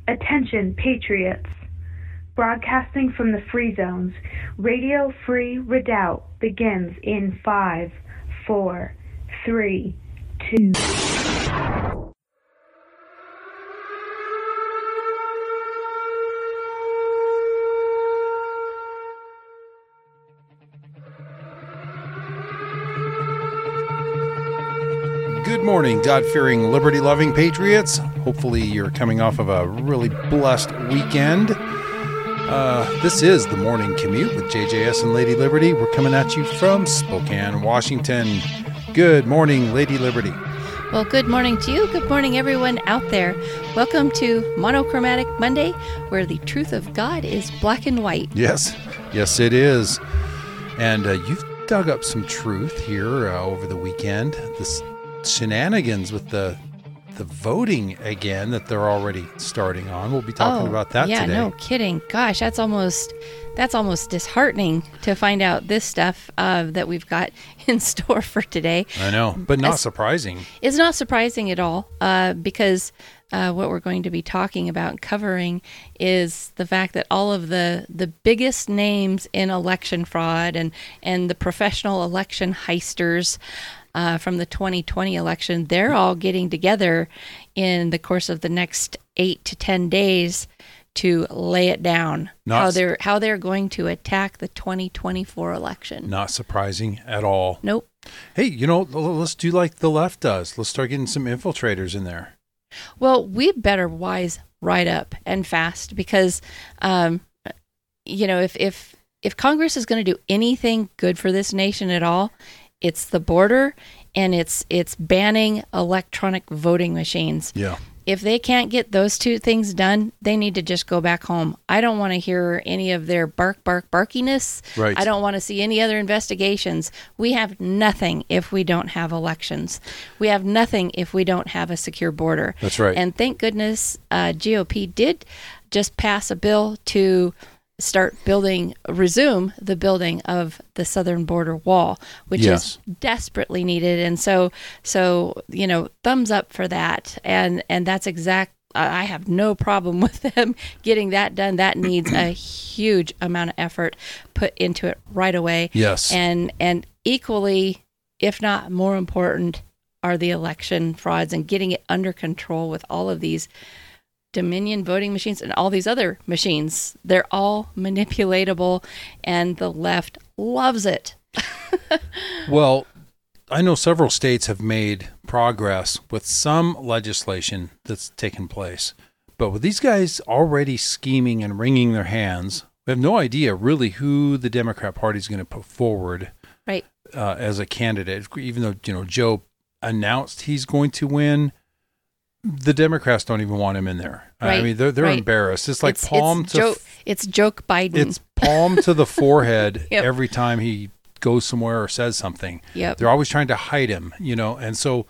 Attention, patriots! Broadcasting from the Free Zones, Radio Free Redoubt begins in 5, 4, 3, 2... Good morning, God-fearing, liberty-loving patriots. Hopefully you're coming off of a really blessed weekend. This is the Morning Commute with JJS and Lady Liberty. We're coming at you from Spokane, Washington. Good morning, Lady Liberty. Well, good morning to you. Good morning, everyone out there. Welcome to Monochromatic Monday, where the truth of God is black and white. Yes, it is. And you've dug up some truth here over the weekend. This shenanigans with the voting again that they're already starting on. We'll be talking about that today. Yeah, no kidding. Gosh, that's almost disheartening to find out this stuff that we've got in store for today. I know, but not surprising. It's not surprising at all because what we're going to be talking about and covering is the fact that all of the biggest names in election fraud and the professional election heisters from the 2020 election, they're all getting together in the course of the next 8 to 10 days to lay it down, how they're going to attack the 2024 election. Not surprising at all. Nope. Hey, let's do like the left does. Let's start getting some infiltrators in there. Well, we better wise right up and fast because, if Congress is going to do anything good for this nation at all, it's the border, and it's banning electronic voting machines. Yeah. If they can't get those two things done, they need to just go back home. I don't want to hear any of their barkiness. Right. I don't want to see any other investigations. We have nothing if we don't have elections. We have nothing if we don't have a secure border. That's right. And thank goodness GOP did just pass a bill to resume the building of the southern border wall, which is desperately needed. And so, thumbs up for that. And that's I have no problem with them getting that done. That needs a huge amount of effort put into it right away. Yes. And equally, if not more important, are the election frauds and getting it under control with all of these Dominion voting machines and all these other machines. They're all manipulatable, and the left loves it. Well, I know several states have made progress with some legislation that's taken place, but with these guys already scheming and wringing their hands, we have no idea really who the Democrat Party is going to put forward as a candidate. Even though Joe announced he's going to win, the Democrats don't even want him in there. Right. I mean, they're embarrassed. It's like it's joke Biden. It's palm to the forehead every time he goes somewhere or says something. Yep. They're always trying to hide him, and so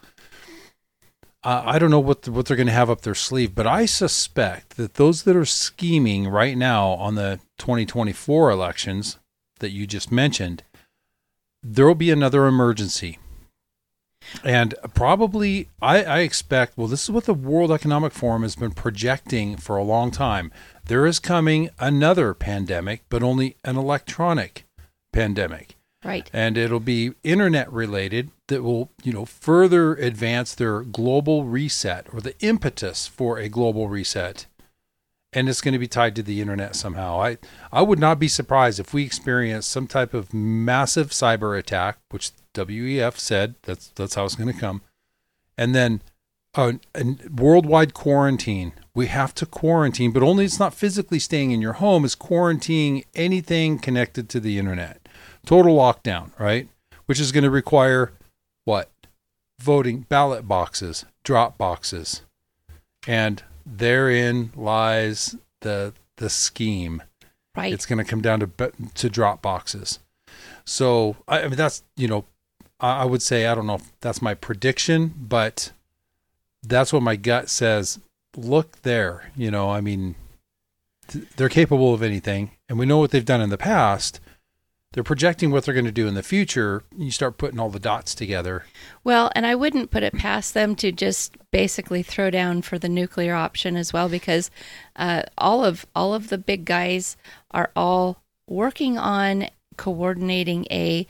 I don't know what they're going to have up their sleeve, but I suspect that those that are scheming right now on the 2024 elections that you just mentioned, there will be another emergency. And probably, I expect, this is what the World Economic Forum has been projecting for a long time. There is coming another pandemic, but only an electronic pandemic. Right. And it'll be internet related that will, further advance their global reset or the impetus for a global reset. And it's going to be tied to the internet somehow. I would not be surprised if we experience some type of massive cyber attack, which WEF said that's how it's going to come. And then a worldwide quarantine. We have to quarantine, but only it's not physically staying in your home. It's quarantining anything connected to the internet. Total lockdown, right? Which is going to require what? Voting, ballot boxes, drop boxes. And therein lies the scheme. Right. It's going to come down to drop boxes. So, I mean, that's, I would say, I don't know if that's my prediction, but that's what my gut says. Look there, they're capable of anything. And we know what they've done in the past they're projecting what they're going to do in the future. You start putting all the dots together. Well, and I wouldn't put it past them to just basically throw down for the nuclear option as well, because all of the big guys are all working on coordinating a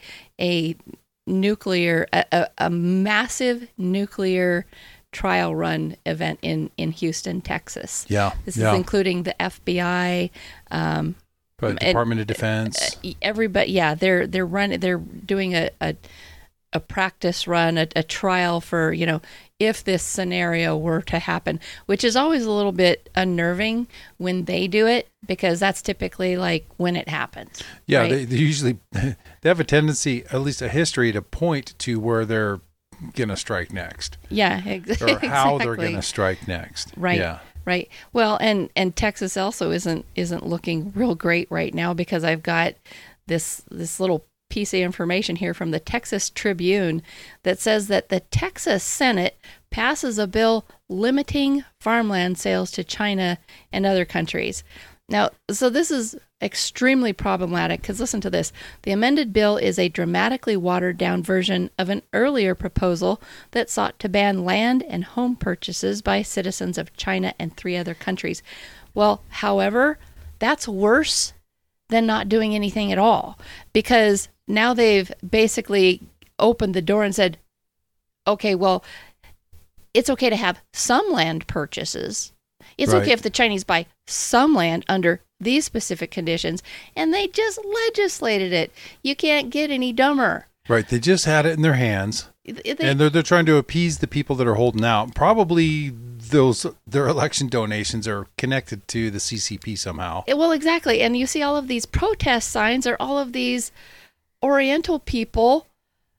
nuclear, a massive nuclear trial run event in Houston, Texas. Yeah. This is including the FBI, Department of Defense. Everybody, they're doing a practice run, a trial for, if this scenario were to happen, which is always a little bit unnerving when they do it, because that's typically like when it happens. Yeah, right? they usually they have a tendency, at least a history, to point to where they're going to strike next. Yeah, or how they're going to strike next. Right. Yeah. Right. Well, and Texas also isn't looking real great right now, because I've got this little piece of information here from the Texas Tribune that says that the Texas Senate passes a bill limiting farmland sales to China and other countries. Now, so this is extremely problematic, because listen to this. The amended bill is a dramatically watered down version of an earlier proposal that sought to ban land and home purchases by citizens of China and 3 other countries. Well, however, that's worse than not doing anything at all, because now they've basically opened the door and said, okay, well, it's okay to have some land purchases. It's Right. okay if the Chinese buy some land under these specific conditions, and they just legislated it. You can't get any dumber. Right. They just had it in their hands, and they're trying to appease the people that are holding out. Probably their election donations are connected to the CCP somehow. Well, exactly. And you see all of these protest signs, or all of these Oriental people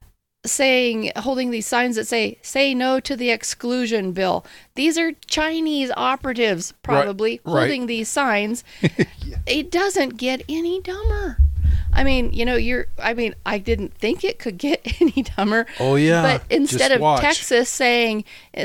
holding these signs that say no to the exclusion bill. These are Chinese operatives probably holding these signs. Yeah. It doesn't get any dumber. I mean, I didn't think it could get any dumber. Oh yeah. But instead of watch. Texas saying,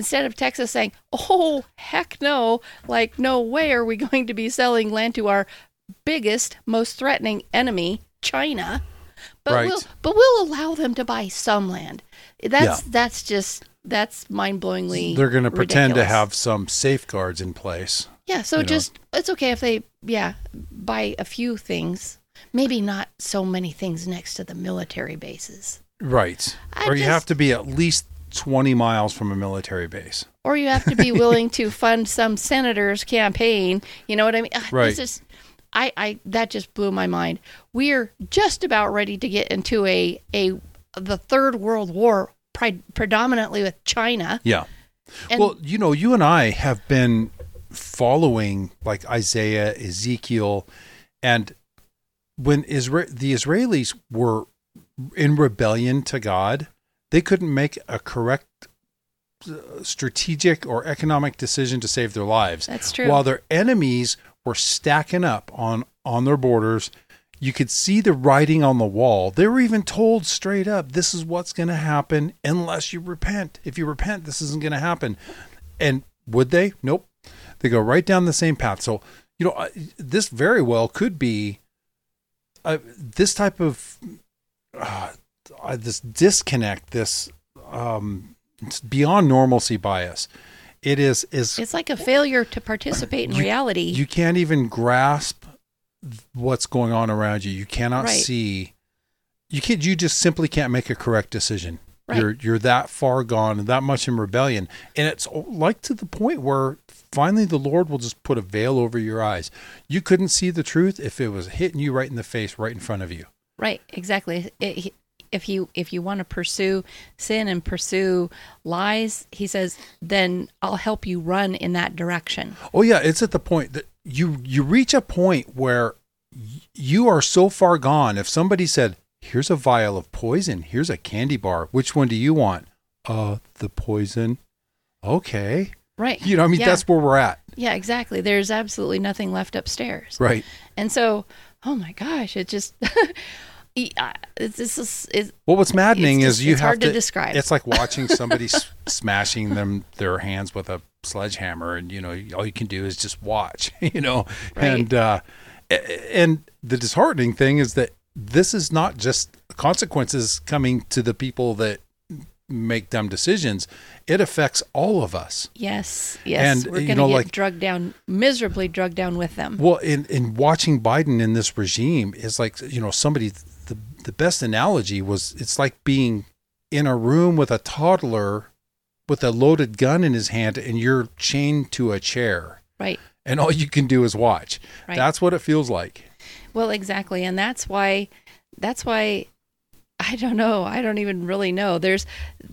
oh heck no, like no way are we going to be selling land to our biggest, most threatening enemy, China. But Right. we'll allow them to buy some land. That's that's mind-blowingly They're going to pretend to ridiculous. have some safeguards in place. Yeah, so it's okay if they buy a few things, maybe not so many things next to the military bases. Right. You have to be at least 20 miles from a military base. Or you have to be willing to fund some senator's campaign. You know what I mean? Right. That just blew my mind. We're just about ready to get into the Third World War, predominantly with China. Yeah. And, well, you and I have been following like Isaiah, Ezekiel, and when the Israelis were in rebellion to God, they couldn't make a correct strategic or economic decision to save their lives. That's true. While their enemies were stacking up on their borders, you could see the writing on the wall. They were even told straight up, this is what's going to happen unless you repent. If you repent, this isn't going to happen. And would they? Nope. They go right down the same path. So, this very well could be this type of this disconnect, this it's beyond normalcy bias. It's like a failure to participate in reality. You can't even grasp what's going on around you. You cannot Right. see. You just simply can't make a correct decision. Right. You're that far gone and that much in rebellion. And it's like to the point where finally the Lord will just put a veil over your eyes. You couldn't see the truth if it was hitting you right in the face, right in front of you. Right, exactly. If you want to pursue sin and pursue lies, he says, then I'll help you run in that direction. Oh yeah, it's at the point that you reach a point where you are so far gone. If somebody said, here's a vial of poison, here's a candy bar, which one do you want? The poison. Okay. Right. Yeah. That's where we're at. Yeah, exactly. There's absolutely nothing left upstairs. Right. And so, oh my gosh, it just it's well, what's maddening is you it's have hard to describe. It's like watching somebody smashing their hands with a sledgehammer, and all you can do is just watch. Right. And the disheartening thing is that this is not just consequences coming to the people that make dumb decisions. It affects all of us. Yes. And, We're going to get drugged down, miserably drugged down with them. Well, in watching Biden in this regime is like, somebody, the best analogy was, it's like being in a room with a toddler with a loaded gun in his hand and you're chained to a chair. Right. And all you can do is watch. Right. That's what it feels like. Well, exactly. And that's why I don't know. I don't even really know. There's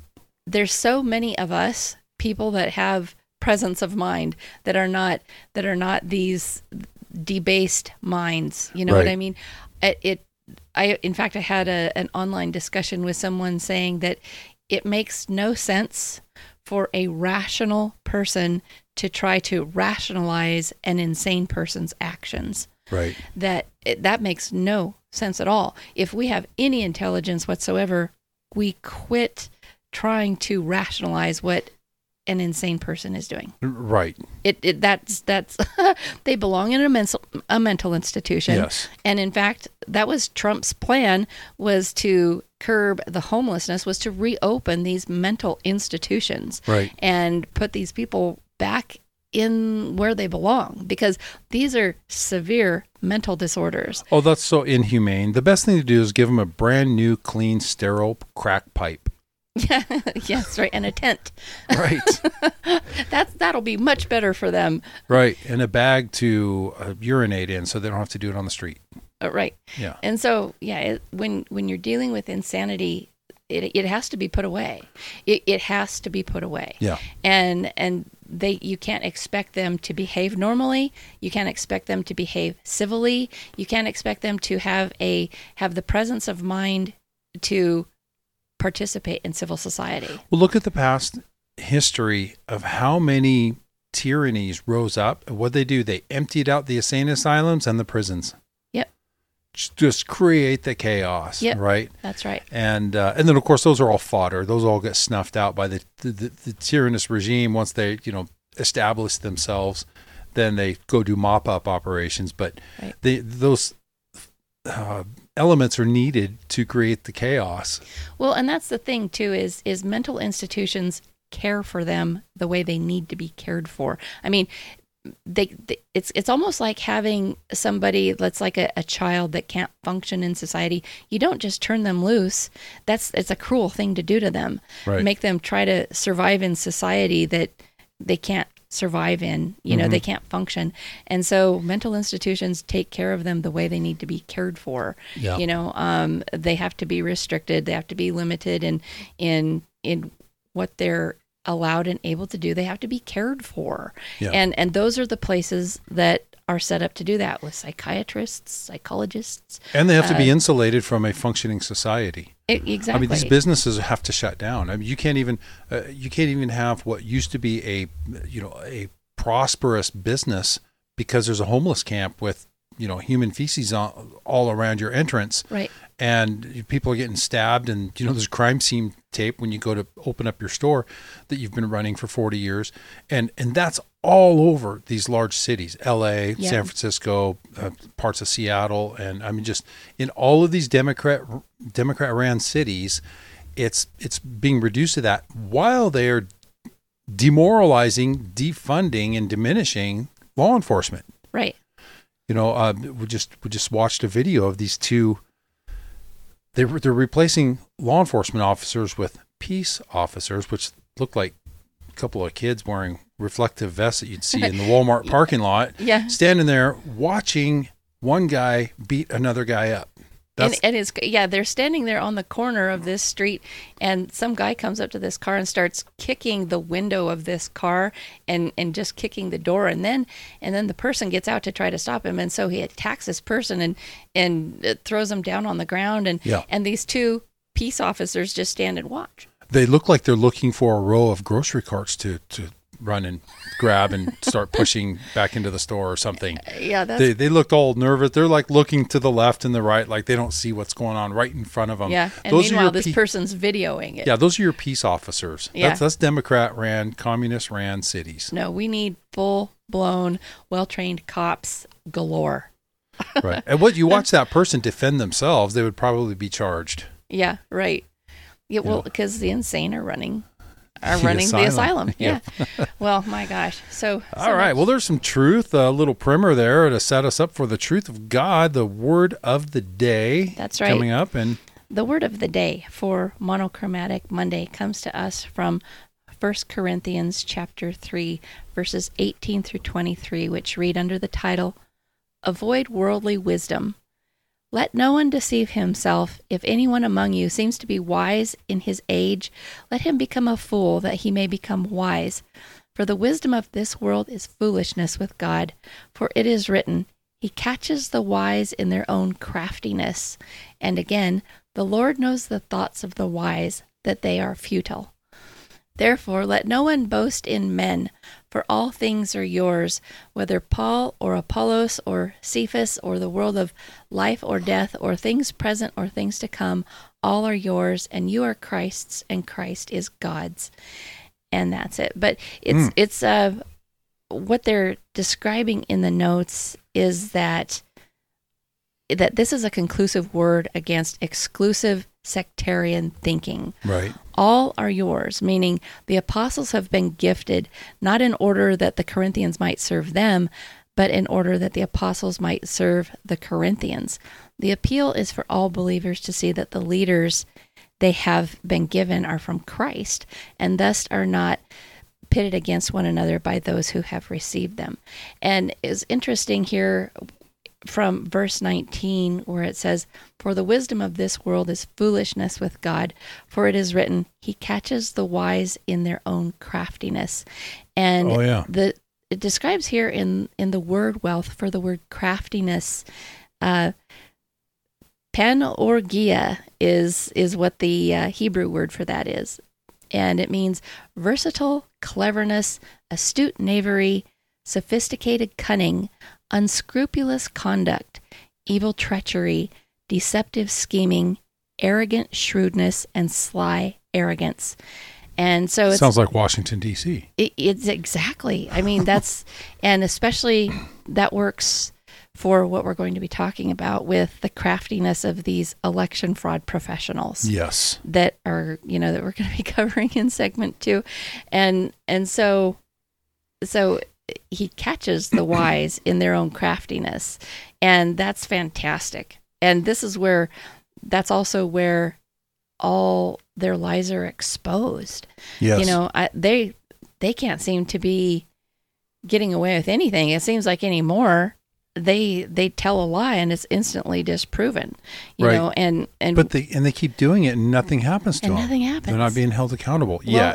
so many of us people that have presence of mind that are not these debased minds. You know Right. what I mean? In fact, I had an online discussion with someone saying that it makes no sense for a rational person to try to rationalize an insane person's actions. Right. That makes no sense at all. If we have any intelligence whatsoever, we quit trying to rationalize what an insane person is doing. Right. That's they belong in a mental institution. Yes. And in fact, that was Trump's plan, was to curb the homelessness, was to reopen these mental institutions. Right. And put these people back in where they belong, because these are severe mental disorders. Oh, that's so inhumane. The best thing to do is give them a brand new, clean, sterile crack pipe. Yeah, yes, right, and a tent. Right. That'll be much better for them. Right, and a bag to urinate in, so they don't have to do it on the street. Right. Yeah. And so, when you're dealing with insanity, it has to be put away. It has to be put away. Yeah. And you can't expect them to behave normally. You can't expect them to behave civilly. You can't expect them to have the presence of mind to participate in civil society. Well, look at the past history of how many tyrannies rose up. And what they do, they emptied out the insane asylums and the prisons. Yep. Just create the chaos. Yep. Right. That's right. And then of course those are all fodder. Those all get snuffed out by the tyrannous regime once they establish themselves. Then they go do mop up operations. But right. those elements are needed to create the chaos. Well, and that's the thing too, is mental institutions care for them the way they need to be cared for. I mean, it's almost like having somebody that's like a child that can't function in society. You don't just turn them loose. It's a cruel thing to do to them. Right. Make them try to survive in society that they can't survive in, they can't function. And so mental institutions take care of them the way they need to be cared for. Yeah. They have to be restricted. They have to be limited in what they're allowed and able to do. They have to be cared for. Yeah. And those are the places that are set up to do that, with psychiatrists, psychologists. And they have to be insulated from a functioning society. Exactly. I mean, these businesses have to shut down. I mean, you can't even have what used to be a prosperous business because there's a homeless camp with human feces all around your entrance. Right. And people are getting stabbed, and there's crime scene tape when you go to open up your store that you've been running for 40 years, and that's all over these large cities, L.A., yeah. San Francisco, parts of Seattle, and I mean just in all of these Democrat-ran cities, it's being reduced to that while they are demoralizing, defunding, and diminishing law enforcement. Right. We just watched a video of these two. They're replacing law enforcement officers with peace officers, which look like a couple of kids wearing reflective vests that you'd see in the Walmart parking lot. Yeah. Standing there watching one guy beat another guy up. They're standing there on the corner of this street, and some guy comes up to this car and starts kicking the window of this car and just kicking the door, and then the person gets out to try to stop him, and so he attacks this person and throws him down on the ground, and these two peace officers just stand and watch. They look like they're looking for a row of grocery carts to run and grab and start pushing back into the store or something. Yeah, they looked all nervous. They're like looking to the left and the right, like they don't see what's going on right in front of them. Yeah, and meanwhile, this person's videoing it. Yeah, those are your peace officers. Yeah. That's Democrat-ran, communist-ran cities. No, we need full-blown, well-trained cops galore. Right. And what you watch that person defend themselves, they would probably be charged. Yeah, right. Yeah, well, Yeah. because the insane are running The the asylum. Yeah. Yeah. Well, my gosh. So All right. Well, there's some truth, a little primer there to set us up for the truth of God, the word of the day. That's right. Coming up. And the word of the day for Monochromatic Monday comes to us from 1 Corinthians chapter 3, verses 18 through 23, which read under the title, Avoid Worldly Wisdom. Let no one deceive himself. If anyone among you seems to be wise in his age, let him become a fool, that he may become wise. For the wisdom of this world is foolishness with God. For it is written, He catches the wise in their own craftiness. And again, the Lord knows the thoughts of the wise, that they are futile. Therefore, let no one boast in men, for all things are yours, whether Paul or Apollos or Cephas or the world of life or death or things present or things to come, all are yours, and you are Christ's, and Christ is God's. And that's it. But it's what they're describing in the notes is that this is a conclusive word against exclusive sectarian thinking. right. All are yours, meaning the apostles have been gifted, not in order that the Corinthians might serve them, but in order that the apostles might serve the Corinthians. The appeal is for all believers to see that the leaders they have been given are from Christ, and thus are not pitted against one another by those who have received them. And it's interesting here from verse 19 where it says, For the wisdom of this world is foolishness with God, for it is written, He catches the wise in their own craftiness. And it describes here in the word wealth for the word craftiness, panorgia is what the Hebrew word for that is. And it means versatile cleverness, astute knavery, sophisticated cunning, unscrupulous conduct, evil treachery, deceptive scheming, arrogant shrewdness, and sly arrogance. And so it sounds like Washington, D.C. It's exactly. I mean, that's, and especially that works for what we're going to be talking about with the craftiness of these election fraud professionals. Yes. That are, that we're going to be covering in segment 2. And so he catches the wise in their own craftiness, and that's fantastic. And that's also where all their lies are exposed. Yes. They can't seem to be getting away with anything. It seems like anymore they tell a lie and it's instantly disproven. You know, and they keep doing it and nothing happens to them. Nothing happens. They're not being held accountable yet.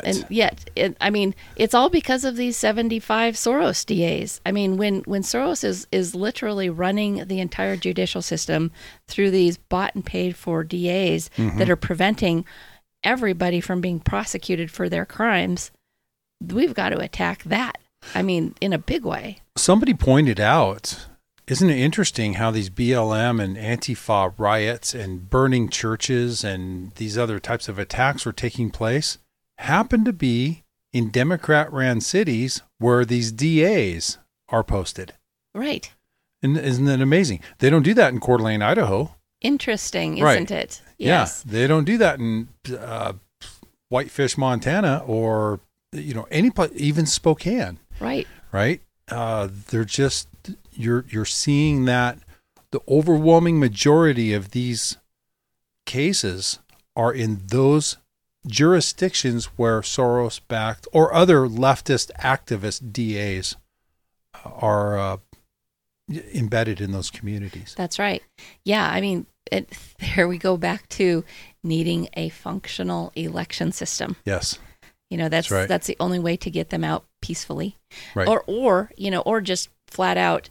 It's all because of these 75 Soros DAs. I mean, when Soros is literally running the entire judicial system through these bought and paid for DAs that are preventing everybody from being prosecuted for their crimes, we've got to attack that. I mean, in a big way. Somebody pointed out, isn't it interesting how these BLM and Antifa riots and burning churches and these other types of attacks were taking place happen to be in Democrat-ran cities where these DAs are posted. Right. And isn't that amazing? They don't do that in Coeur d'Alene, Idaho. Interesting, isn't it? Yes. Yeah, they don't do that in Whitefish, Montana, or any place, even Spokane. Right. Right. They're just you're seeing that the overwhelming majority of these cases are in those jurisdictions where Soros-backed or other leftist activist DAs are embedded in those communities. That's right. Yeah, I mean, there we go back to needing a functional election system. Yes. That's right. That's the only way to get them out peacefully. Right. Or just flat out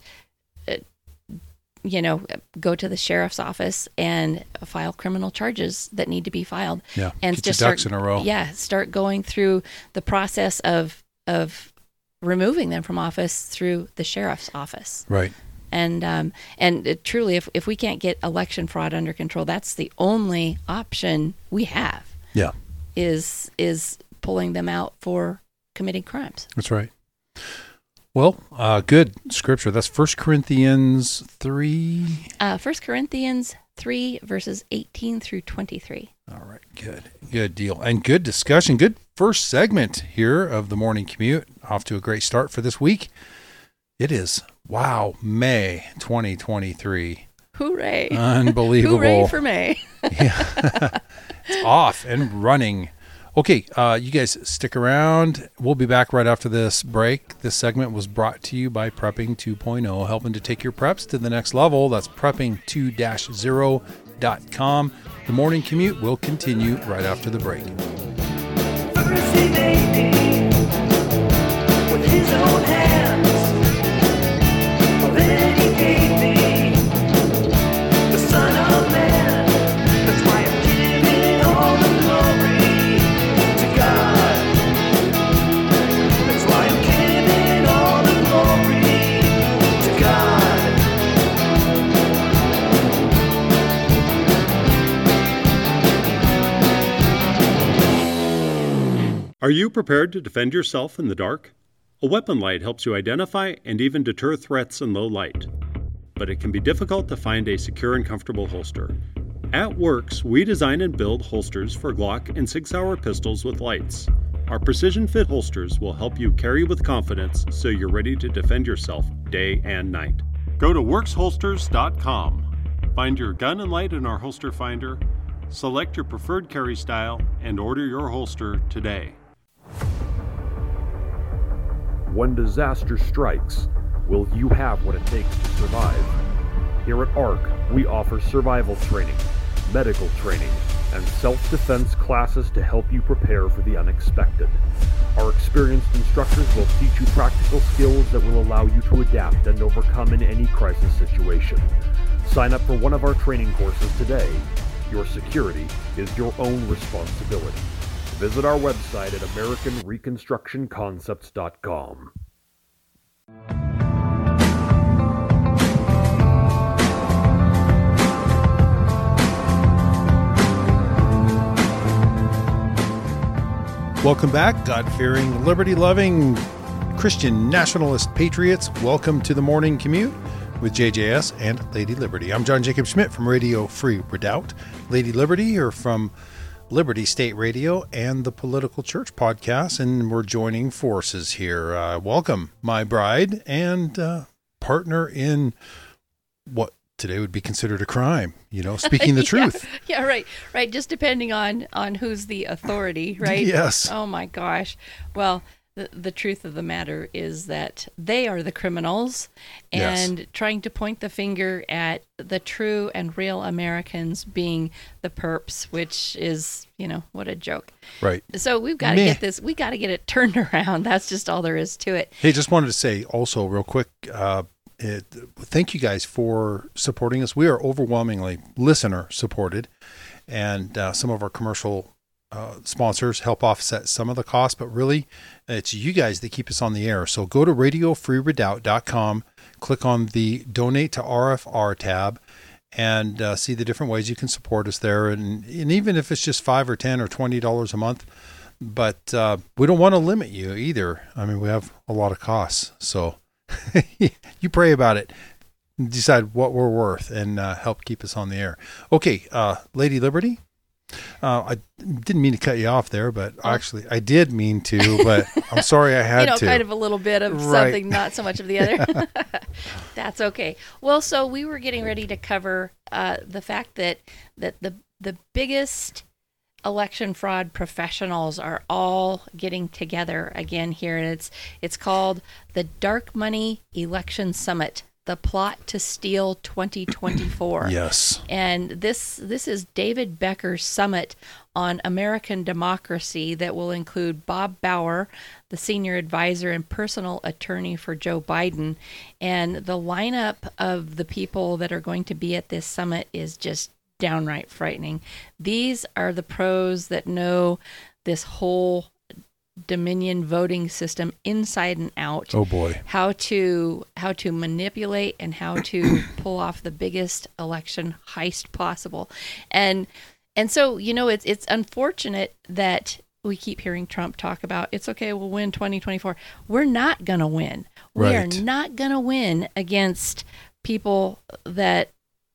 go to the sheriff's office and file criminal charges that need to be filed. Yeah. And get just your ducks in a row. Yeah, start going through the process of removing them from office through the sheriff's office. Right. And truly, if we can't get election fraud under control, that's the only option we have. Yeah. Is pulling them out for committing crimes. That's right. Well, good scripture. That's 1 Corinthians 3. 1 Corinthians 3, verses 18 through 23. All right, good deal. And good discussion. Good first segment here of the morning commute. Off to a great start for this week. It is, May 2023. Hooray. Unbelievable. Hooray for May. Yeah. It's off and running. Okay, you guys stick around. We'll be back right after this break. This segment was brought to you by Prepping 2.0, helping to take your preps to the next level. That's prepping2-0.com. The morning commute will continue right after the break. First he made me with his own hands. Then he gave me the Son of Man. That's why I'm giving all the glory to God. That's why I'm giving all the glory to God. Are you prepared to defend yourself in the dark? A weapon light helps you identify and even deter threats in low light. But it can be difficult to find a secure and comfortable holster. At Works, we design and build holsters for Glock and Sig Sauer pistols with lights. Our precision fit holsters will help you carry with confidence so you're ready to defend yourself day and night. Go to worksholsters.com. Find your gun and light in our holster finder, select your preferred carry style, and order your holster today. When disaster strikes, will you have what it takes to survive? Here at ARC, we offer survival training, medical training, and self-defense classes to help you prepare for the unexpected. Our experienced instructors will teach you practical skills that will allow you to adapt and overcome in any crisis situation. Sign up for one of our training courses today. Your security is your own responsibility. Visit our website at AmericanReconstructionConcepts.com. Welcome back, God-fearing, liberty-loving, Christian nationalist patriots. Welcome to the morning commute with JJS and Lady Liberty. I'm John Jacob Schmidt from Radio Free Redoubt. Lady Liberty are from Liberty State Radio and the Political Church podcast, and we're joining forces here. Welcome, my bride and partner in what today would be considered a crime, speaking the truth. Yeah, right. Just depending on who's the authority, right? Yes. Oh my gosh. Well, the truth of the matter is that they are the criminals, and Yes. trying to point the finger at the true and real Americans being the perps, which is, what a joke. Right. So we've got to get this, we got to get it turned around. That's just all there is to it. Hey, just wanted to say also real quick, thank you guys for supporting us. We are overwhelmingly listener supported, and some of our commercial sponsors help offset some of the costs, but really it's you guys that keep us on the air. So go to radiofreeredoubt.com, click on the donate to RFR tab, and see the different ways you can support us there. And even if it's just $5 or $10 or $20 a month, but we don't want to limit you either. I mean, we have a lot of costs. So you pray about it, decide what we're worth, and help keep us on the air. Okay, Lady Liberty. I didn't mean to cut you off there, but actually I did mean to, but I'm sorry I had to. Kind of a little bit of something, not so much of the other. That's okay. Well, so we were getting ready to cover the fact that the biggest election fraud professionals are all getting together again here, and it's called the Dark Money Election Summit. The Plot to Steal 2024. Yes. And this is David Becker's summit on American democracy that will include Bob Bauer, the senior advisor and personal attorney for Joe Biden. And the lineup of the people that are going to be at this summit is just downright frightening. These are the pros that know this whole Dominion voting system inside and out. Oh boy. How to manipulate and how to pull off the biggest election heist possible. And so, it's unfortunate that we keep hearing Trump talk about, it's okay, we'll win 2024. We're not going to win. We are Right. not going to win against people that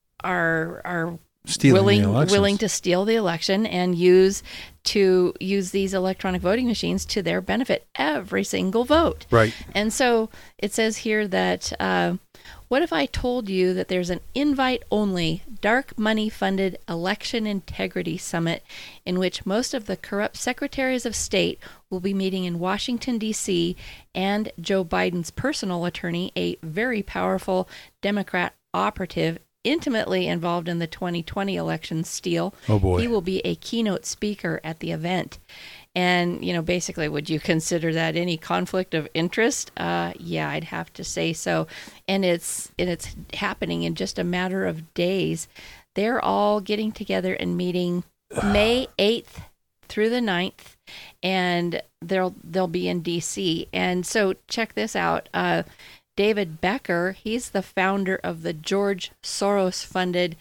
are Stealing the elections. willing to steal the election and use these electronic voting machines to their benefit, every single vote. Right. And so it says here that what if I told you that there's an invite-only, dark money-funded election integrity summit in which most of the corrupt secretaries of state will be meeting in Washington, D.C., and Joe Biden's personal attorney, a very powerful Democrat operative intimately involved in the 2020 election steal. Oh, boy. He will be a keynote speaker at the event. And, basically, would you consider that any conflict of interest? Yeah, I'd have to say so. And it's happening in just a matter of days. They're all getting together and meeting May 8th through the 9th, and they'll be in D.C. And so check this out. David Becker, he's the founder of the George Soros-funded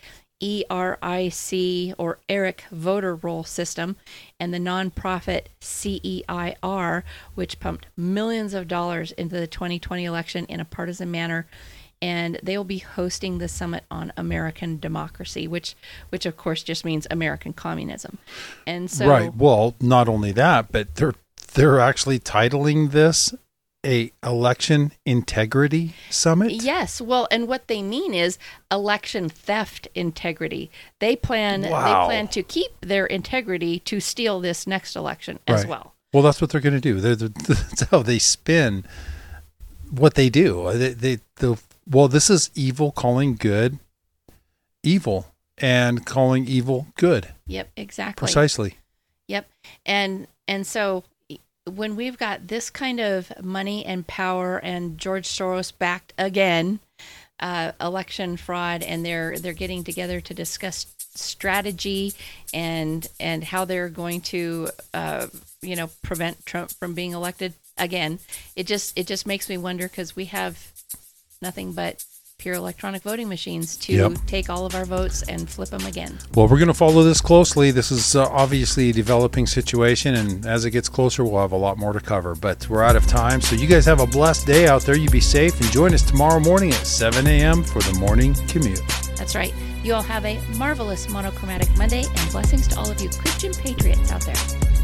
ERIC, or ERIC voter roll system, and the nonprofit CEIR, which pumped millions of dollars into the 2020 election in a partisan manner. And they will be hosting the summit on American democracy, which of course just means American communism. And so, Right. Well, not only that, but they're actually titling this a election integrity summit. yes, well, and what they mean is election theft integrity. They plan Wow. to keep their integrity to steal this next election as Right. well. Well, that's what they're going to do. That's how they spin what they do. Well, this is evil calling good evil and calling evil good. Yep, exactly. Precisely. Yep. And so when we've got this kind of money and power and George Soros backed again election fraud, and they're getting together to discuss strategy and how they're going to prevent Trump from being elected again, it just makes me wonder, because we have nothing but pure electronic voting machines to Yep. take all of our votes and flip them again. Well, we're going to follow this closely. This is obviously a developing situation, and as it gets closer, we'll have a lot more to cover. But we're out of time, so you guys have a blessed day out there. You be safe, and join us tomorrow morning at 7 a.m. for the morning commute. That's right. You all have a marvelous monochromatic Monday, and blessings to all of you Christian patriots out there.